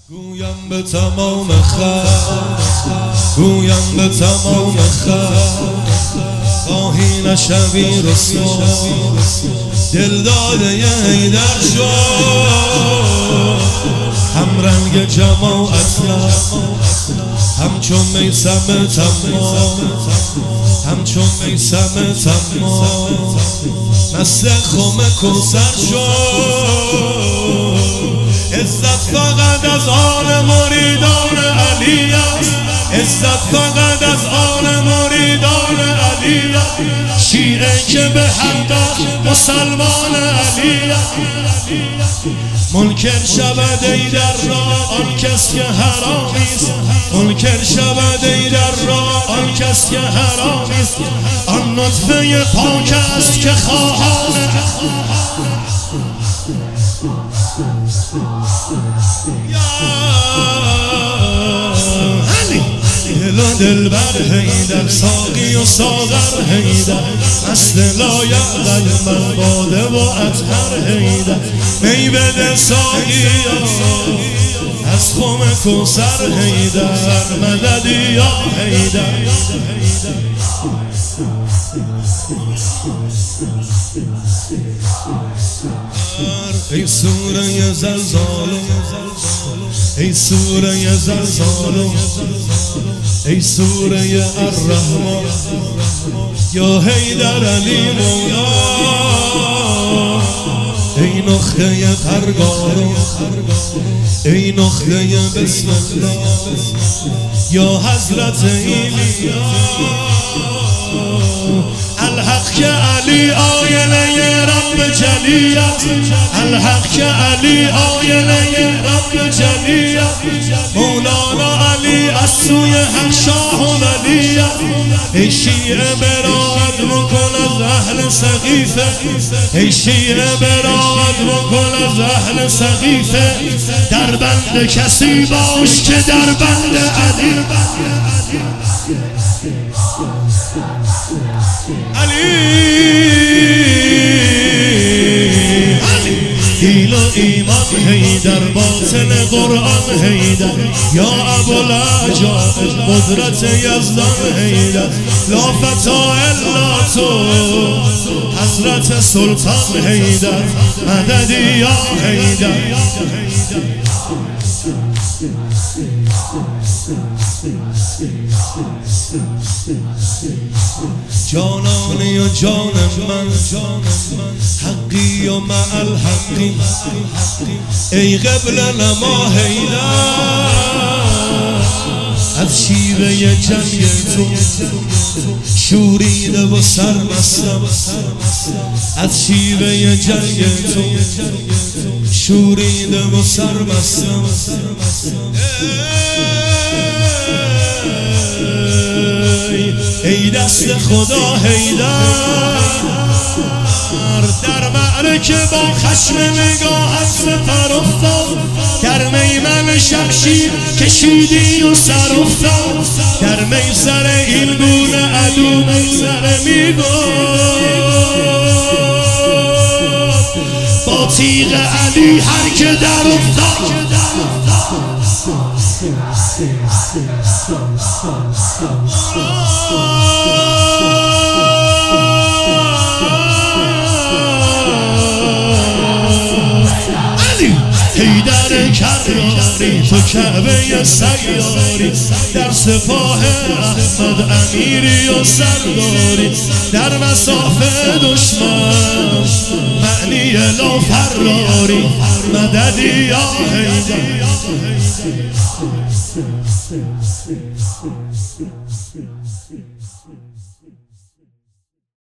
گویم به تمام خلق، گویم به تمام خلق، خواهی نشوی رسوا، دل داده حیدر شد. هم رنگ جماعت همچون میثم تمام، همچون میثم تمام، مثل خم کوثر شد. عزت فقط از آن مریدان علی است، عزت فقط از آن مریدان علی است. شیعه که به حق مسلمان علی است. منکر شود حیدر را آن کس که حرامی است، منکر شود حیدر را آن کس که حرامی است. آن نطفه پاک است که خواهان دل و دلبر حیدر، ساقی و ساغر حیدر، مست لایعقل من باده و اطهر حیدر. می بده ساقیا از خم کوثر حیدر، مددی یا حیدر. ای سوره زلزال، ای سوره زلزال، ای سوره الرحمن، یا حیدر علی مولا. ای نخله پرگار، ای نخله بسم الله، یا حضرت ایلیا. الحق که علی آینه رب جلیت، الحق که علی آینه رب جلیت. مولانا علی از سوی حق شاه و ولیت. ای شیعه برات بکن از اهل سقیفه، ای شیعه برات بکن از اهل سقیفه. در بند کسی باش که در بند علی دیل و ایمان حیدر، باطن قرآن حیدر، یا ابوالعجاب قدرت یزدان حیدر. لا فتا الا تو حضرت سلطان حیدر، مددی یا حیدر. جانانی و جان من، حقی و مع الحقی. ای قبله نما حیدر، از شیوه جنگ تو شوریده و سرمستم، از شیوه جنگ تو شوریده و سرمستم. ای دست خدا حیدر، در معرکه با خشم نگاهت سپر افتاد. در میمن شمشیر کشیدی و سر افتاد. در میسر این گونه عدو میسر میگفت، با تیغ علی هر که در افتاد. حیدر کراری تو کعبه سیاری، در سپاه احمد امیری و سرداری. در مسافه دشمن معنی لا فراری، مددی یا حیدر.